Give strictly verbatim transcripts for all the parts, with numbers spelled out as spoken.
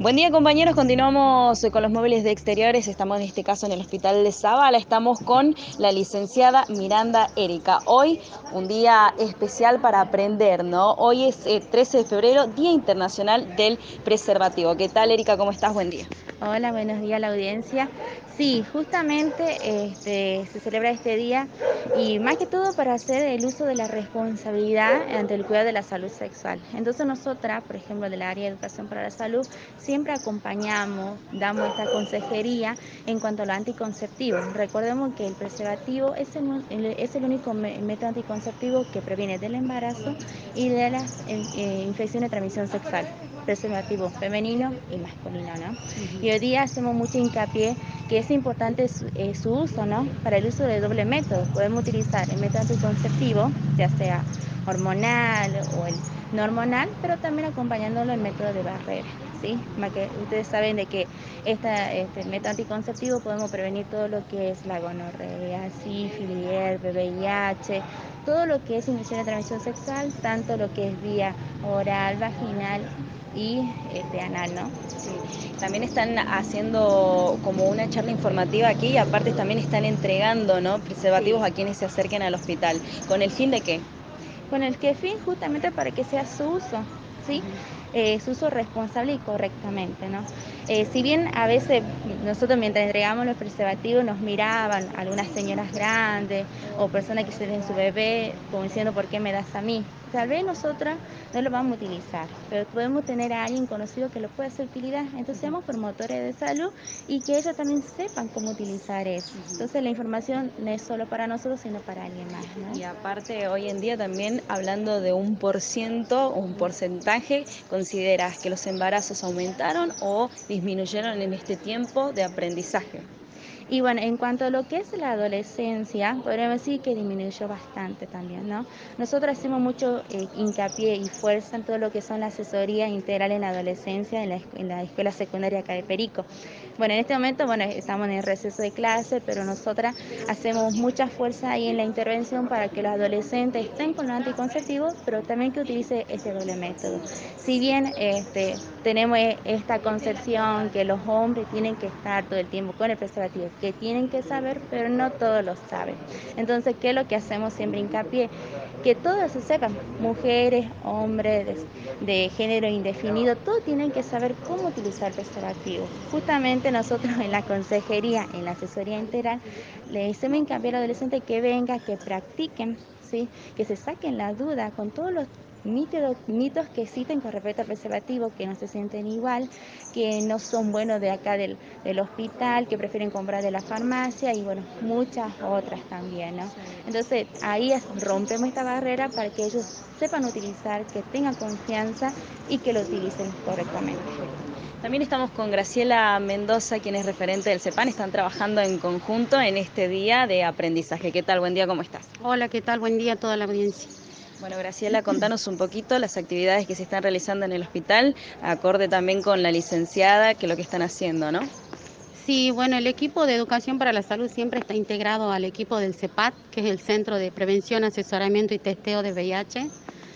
Buen día, compañeros. Continuamos con los móviles de exteriores. Estamos en este caso en el Hospital de Zabala. Estamos con la licenciada Miranda Erika. Hoy un día especial para aprender, ¿no? Hoy es eh, trece de febrero, Día Internacional del Preservativo. ¿Qué tal, Erika? ¿Cómo estás? Buen día. Hola, buenos días a la audiencia. Sí, justamente este, se celebra este día y más que todo para hacer el uso de la responsabilidad ante el cuidado de la salud sexual. Entonces nosotras, por ejemplo, del área de educación para la salud, siempre acompañamos, damos esta consejería en cuanto a lo anticonceptivo. Recordemos que el preservativo es el, es el único método anticonceptivo que previene del embarazo y de las eh, infecciones de transmisión sexual, preservativo femenino y masculino, ¿no? Y hoy día hacemos mucho hincapié que es importante su, eh, su uso, ¿no? Para el uso de doble método. Podemos utilizar el método anticonceptivo, ya sea hormonal o el no hormonal, pero también acompañándolo el método de barrera, ¿sí? Más que ustedes saben de que esta, este método anticonceptivo podemos prevenir todo lo que es la gonorrea, sífilis, herpes, V I H, todo lo que es infección de transmisión sexual, tanto lo que es vía oral, vaginal y este, anal, ¿no? Sí, también están haciendo como una charla informativa aquí y aparte también están entregando, ¿no?, Sí. preservativos a quienes se acerquen al hospital. ¿Con el fin de qué? Con el que fin justamente para que sea su uso, ¿sí? Eh, su uso responsable y correctamente, ¿no? Eh, si bien a veces nosotros mientras entregamos los preservativos nos miraban algunas señoras grandes o personas que se den su bebé como diciendo ¿por qué me das a mí? Tal vez nosotras no lo vamos a utilizar, pero podemos tener a alguien conocido que lo pueda hacer utilidad. Entonces seamos promotores de salud y que ellos también sepan cómo utilizar eso. Entonces la información no es solo para nosotros, sino para alguien más, ¿no? Y aparte, hoy en día también hablando de un por ciento, un porcentaje, ¿consideras que los embarazos aumentaron o disminuyeron en este tiempo de aprendizaje? Y bueno, en cuanto a lo que es la adolescencia, podríamos decir que disminuyó bastante también, ¿no? Nosotros hacemos mucho eh, hincapié y fuerza en todo lo que son la asesoría integral en la adolescencia en la, en la escuela secundaria acá de Perico. Bueno, en este momento, bueno, estamos en el receso de clase, pero nosotras hacemos mucha fuerza ahí en la intervención para que los adolescentes estén con los anticonceptivos, pero también que utilice este doble método. Si bien este, tenemos esta concepción que los hombres tienen que estar todo el tiempo con el preservativo, que tienen que saber, pero no todos lo saben. Entonces, ¿qué es lo que hacemos siempre hincapié? Que todos se sepan, mujeres, hombres, de, de género indefinido, todos tienen que saber cómo utilizar el preservativo. Justamente nosotros en la consejería, en la asesoría integral, le hacemos hincapié al adolescente que venga, que practiquen, ¿sí? Que se saquen la duda con todos los mitos, mitos que existen con respecto al preservativo, que no se sienten igual, que no son buenos de acá del, del hospital, que prefieren comprar de la farmacia y bueno, muchas otras también, ¿no? Entonces ahí es, rompemos esta barrera para que ellos sepan utilizar, que tengan confianza y que lo utilicen correctamente. También estamos con Graciela Mendoza, quien es referente del CEPAN. Están trabajando en conjunto en este día de aprendizaje. ¿Qué tal? Buen día, ¿cómo estás? Hola, ¿qué tal? Buen día a toda la audiencia. Bueno, Graciela, contanos un poquito las actividades que se están realizando en el hospital, acorde también con la licenciada, que lo que están haciendo, ¿no? Sí, bueno, el equipo de Educación para la Salud siempre está integrado al equipo del CEPAT, que es el Centro de Prevención, Asesoramiento y Testeo de V I H.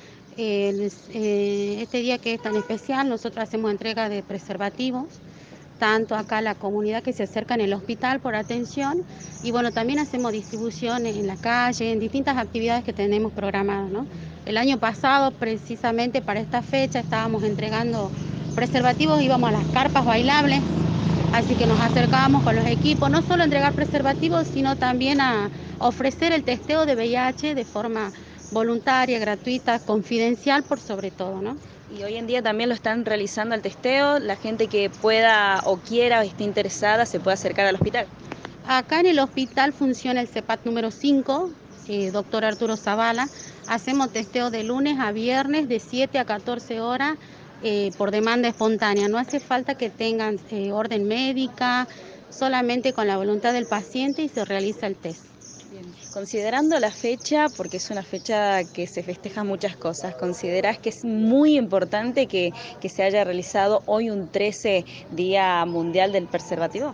El- eh, este día que es tan especial, nosotros hacemos entrega de preservativos, tanto acá a la comunidad que se acerca en el hospital por atención, y bueno, también hacemos distribución en la calle, en distintas actividades que tenemos programadas, ¿no? El año pasado, precisamente para esta fecha, estábamos entregando preservativos, íbamos a las carpas bailables, así que nos acercábamos con los equipos, no solo a entregar preservativos, sino también a ofrecer el testeo de V I H de forma voluntaria, gratuita, confidencial por sobre todo, ¿no? Y hoy en día también lo están realizando el testeo. La gente que pueda o quiera o esté interesada se puede acercar al hospital. Acá en el hospital funciona el CEPAT número cinco, eh, doctor Arturo Zavala. Hacemos testeo de lunes a viernes de siete a catorce horas eh, por demanda espontánea. No hace falta que tengan eh, orden médica, solamente con la voluntad del paciente y se realiza el test. Bien. Considerando la fecha, porque es una fecha que se festeja muchas cosas, ¿considerás que es muy importante que, que se haya realizado hoy un trece Día Mundial del Preservativo?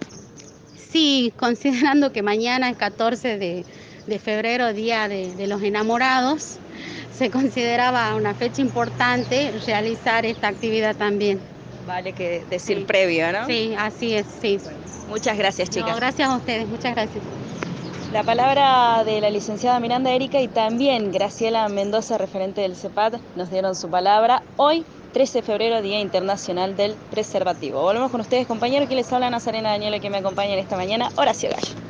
Sí, considerando que mañana es catorce de, de febrero, Día de, de los Enamorados, se consideraba una fecha importante realizar esta actividad también. Vale que decir Sí. previo, ¿no? Sí, así es, sí. Muchas gracias, chicas. No, gracias a ustedes, muchas gracias. La palabra de la licenciada Miranda Erika y también Graciela Mendoza, referente del CEPAT, nos dieron su palabra. Hoy, trece de febrero, Día Internacional del Preservativo. Volvemos con ustedes, compañeros, que les habla Nazarena Daniela, que me acompaña en esta mañana. Horacio Gallo.